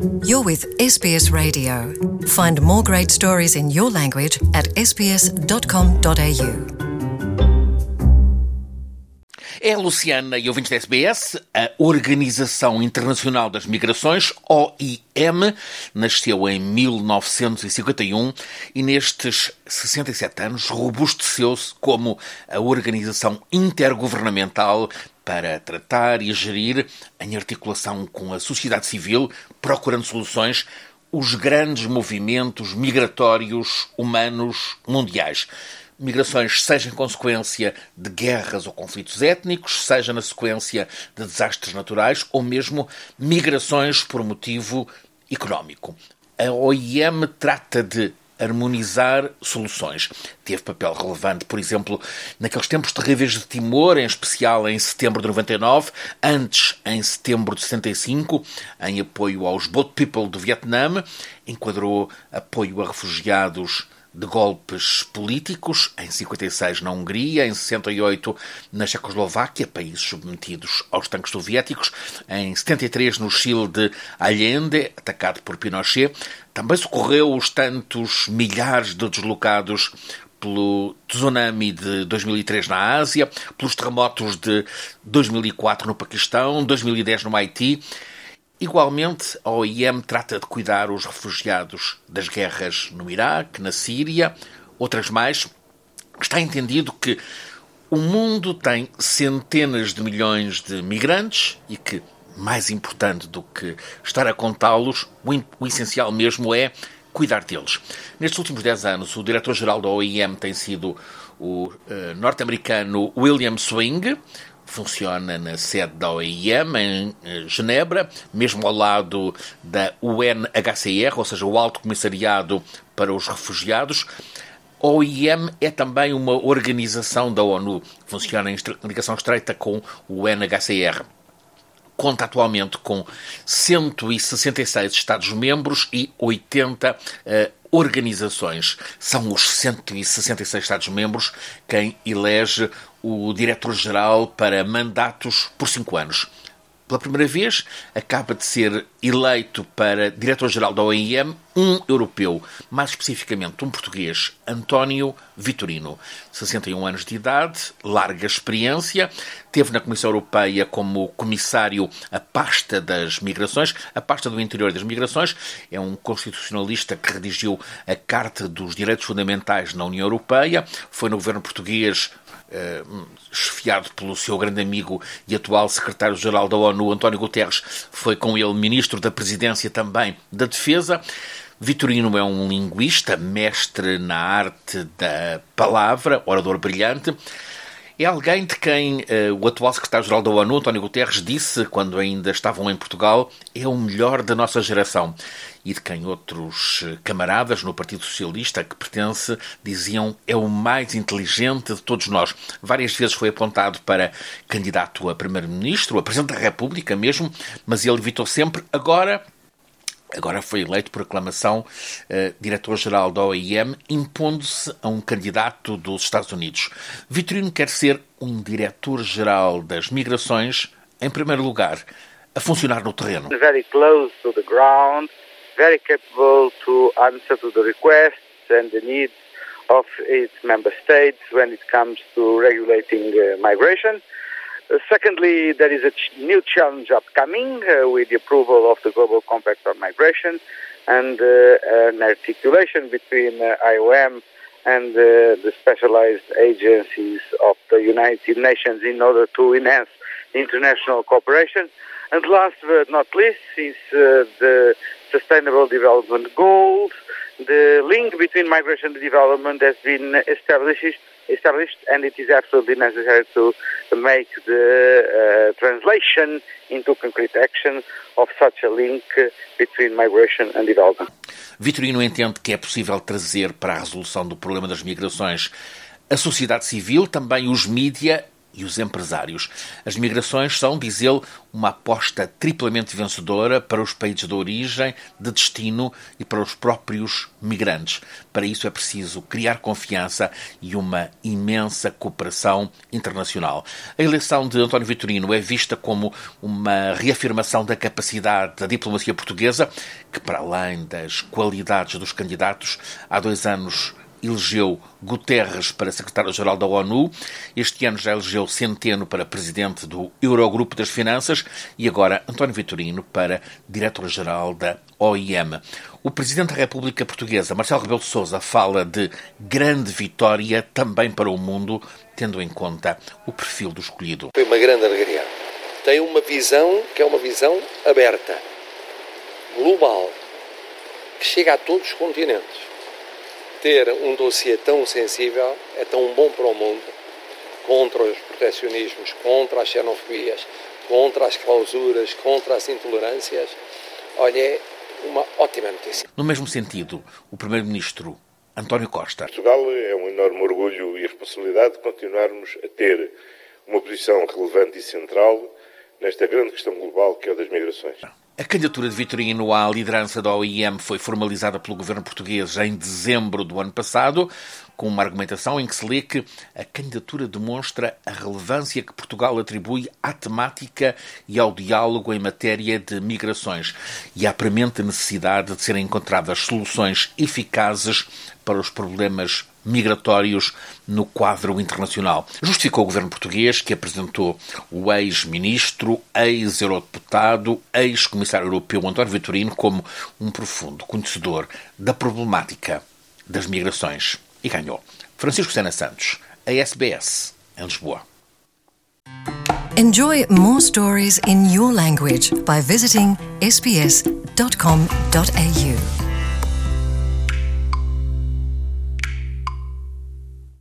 You're with SBS Radio. Find more great stories in your language at sbs.com.au. É Luciana e ouvintes da SBS, a Organização Internacional das Migrações, OIM, nasceu em 1951 e nestes 67 anos robusteceu-se como a organização intergovernamental para tratar e gerir, em articulação com a sociedade civil, procurando soluções, os grandes movimentos migratórios humanos mundiais. Migrações, seja em consequência de guerras ou conflitos étnicos, seja na sequência de desastres naturais ou mesmo migrações por motivo económico. A OIM trata de harmonizar soluções. Teve papel relevante, por exemplo, naqueles tempos terríveis de Timor, em especial em setembro de 99, antes em setembro de 75, em apoio aos Boat People do Vietnã, enquadrou apoio a refugiados de golpes políticos, em 56 na Hungria, em 68 na Checoslováquia, países submetidos aos tanques soviéticos, em 73 no Chile de Allende, atacado por Pinochet. Também socorreu os tantos milhares de deslocados pelo tsunami de 2003 na Ásia, pelos terremotos de 2004 no Paquistão, 2010 no Haiti. Igualmente, a OIM trata de cuidar os refugiados das guerras no Iraque, na Síria, outras mais. Está entendido que o mundo tem centenas de milhões de migrantes e que, mais importante do que estar a contá-los, o essencial mesmo é cuidar deles. Nestes últimos 10 anos, o diretor-geral da OIM tem sido o norte-americano William Swing. Funciona na sede da OIM, em Genebra, mesmo ao lado da UNHCR, ou seja, o Alto Comissariado para os Refugiados. A OIM é também uma organização da ONU, funciona em ligação estreita com o UNHCR. Conta atualmente com 166 Estados-membros e 80 organizações. São os 166 Estados-membros quem elege o diretor-geral para mandatos por 5 anos. Pela primeira vez, acaba de ser eleito para diretor-geral da OIM um europeu, mais especificamente um português, António Vitorino. 61 anos de idade, larga experiência, teve na Comissão Europeia como comissário a pasta das migrações, a pasta do interior das migrações. É um constitucionalista que redigiu a Carta dos Direitos Fundamentais na União Europeia, foi no governo português chefiado pelo seu grande amigo e atual secretário-geral da ONU, António Guterres. Foi com ele ministro da Presidência também da Defesa. Vitorino é um linguista, mestre na arte da palavra, orador brilhante. É alguém de quem o atual secretário-geral da ONU, António Guterres, disse, quando ainda estavam em Portugal, é o melhor da nossa geração. E de quem outros camaradas no Partido Socialista a que pertence diziam é o mais inteligente de todos nós. Várias vezes foi apontado para candidato a primeiro-ministro, a presidente da República mesmo, mas ele evitou sempre. Agora foi eleito por aclamação diretor-geral da OIM, impondo-se a um candidato dos Estados Unidos. Vitorino quer ser um diretor-geral das migrações, em primeiro lugar, a funcionar no terreno. Very close to the ground, very capable to answer to the requests and the needs of its member states when it comes to regulating migration. Secondly, there is a new challenge upcoming with the approval of the Global Compact on Migration and an articulation between IOM and the specialized agencies of the United Nations in order to enhance international cooperation. And last but not least is the Sustainable Development Goals. The link between migration and development has been established, and it is absolutely necessary to make the translation into concrete action of such a link between migration and development. Vitorino entende que é possível trazer para a resolução do problema das migrações a sociedade civil, também os mídia e os empresários. As migrações são, diz ele, uma aposta triplamente vencedora para os países de origem, de destino e para os próprios migrantes. Para isso é preciso criar confiança e uma imensa cooperação internacional. A eleição de António Vitorino é vista como uma reafirmação da capacidade da diplomacia portuguesa, que, para além das qualidades dos candidatos, há 2 anos elegeu Guterres para secretário-geral da ONU, este ano já elegeu Centeno para presidente do Eurogrupo das Finanças e agora António Vitorino para diretor-geral da OIM. O Presidente da República Portuguesa, Marcelo Rebelo de Sousa, fala de grande vitória também para o mundo, tendo em conta o perfil do escolhido. Foi uma grande alegria. Tem uma visão que é uma visão aberta, global, que chega a todos os continentes. Ter um dossiê tão sensível é tão bom para o mundo, contra os proteccionismos, contra as xenofobias, contra as clausuras, contra as intolerâncias. Olha, é uma ótima notícia. No mesmo sentido, o Primeiro-Ministro António Costa. Portugal é um enorme orgulho e responsabilidade de continuarmos a ter uma posição relevante e central nesta grande questão global que é a das migrações. A candidatura de Vitorino à liderança da OIM foi formalizada pelo governo português em dezembro do ano passado, com uma argumentação em que se lê que a candidatura demonstra a relevância que Portugal atribui à temática e ao diálogo em matéria de migrações e à premente necessidade de serem encontradas soluções eficazes para os problemas migratórios no quadro internacional. Justificou o governo português, que apresentou o ex-ministro, ex-eurodeputado, ex-comissário europeu António Vitorino como um profundo conhecedor da problemática das migrações. E ganhou. Francisco Sena Santos, a SBS, em Lisboa. Enjoy more stories in your language by visiting sbs.com.au.